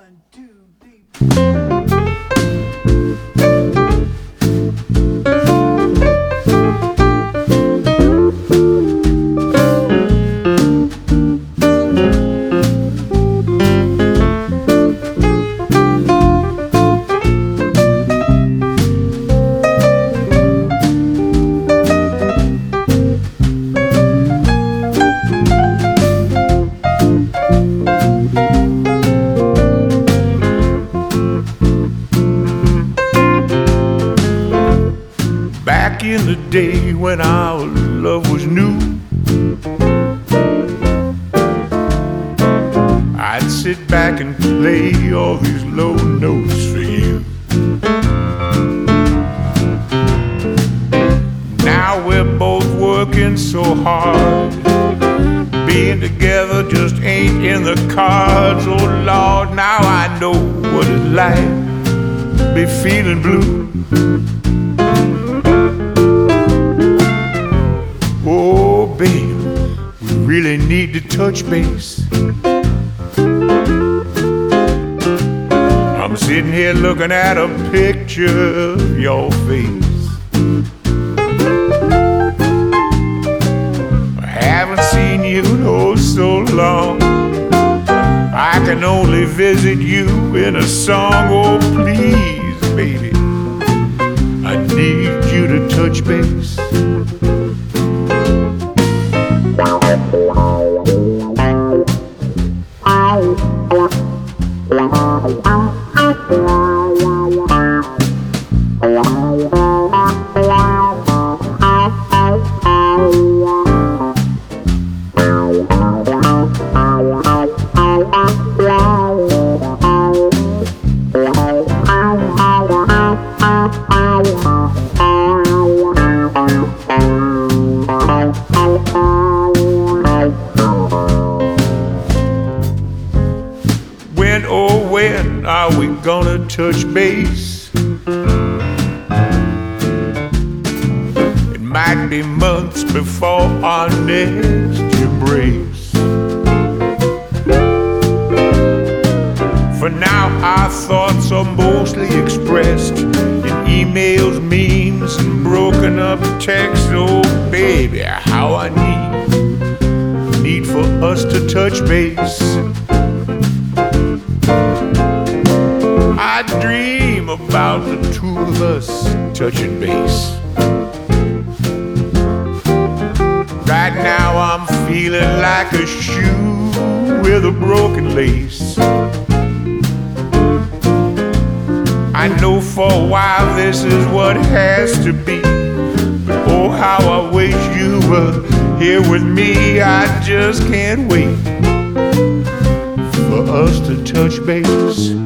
Back in the day when our love was new, I'd sit back and play all these low notes for you. Now we're both working so hard, being together just ain't in the cards. Oh Lord, now I know what it's like to be feeling blue. Oh babe, we really need to touch base. I'm sitting here looking at a picture of your face. I haven't seen you in oh so long. I can only visit you in a song. Oh please, baby, I need you to touch base. When, oh when are we gonna touch base? It might be months before our next embrace. For now our thoughts are mostly expressed in emails, memes, and broken up texts. Oh baby, how I need for us to touch base. I dream about the two of us touching base. Right now I'm feeling like a shoe with a broken lace. I know for a while this is what has to be, but oh how I wish you were here with me. I just can't wait for us to touch base.